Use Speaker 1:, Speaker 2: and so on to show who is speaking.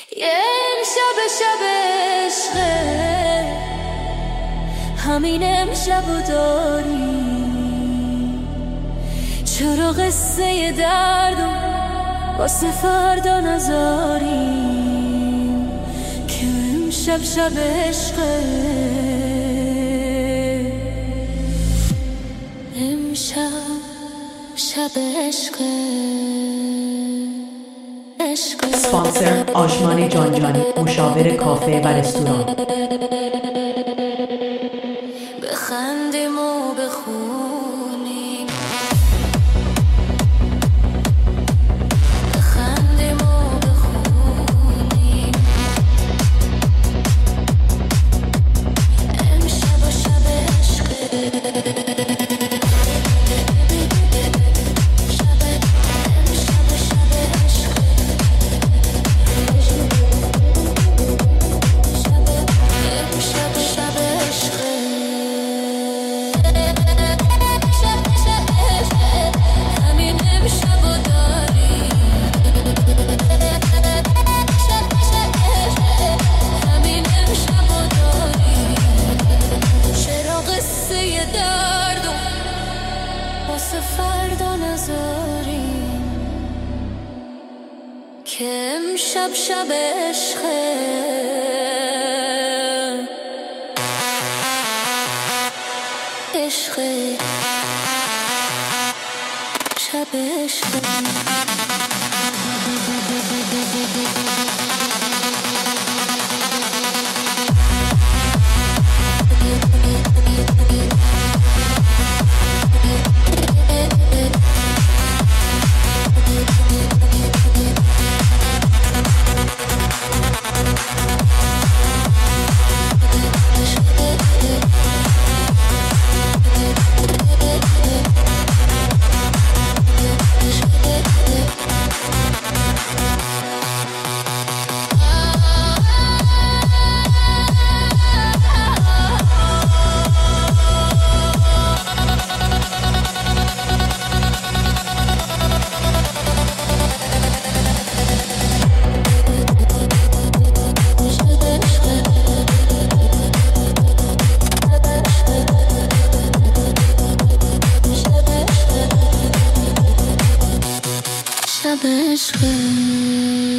Speaker 1: امشب شب عشقه، همین امشب و داریم. چرا قصه دردو واسه فردا نذاریم که امشب شب عشقه. امشب شب عشقه.
Speaker 2: اسپانسر آشمان جانجانی، مشاور کافه و رستوران.
Speaker 1: بخندیم و بخونیم، بخندیم و بخونیم. امشب و شب عشقه. فردا نذاریم که امشب شب عشقه. عشقه شب عشقه. شب عشقه.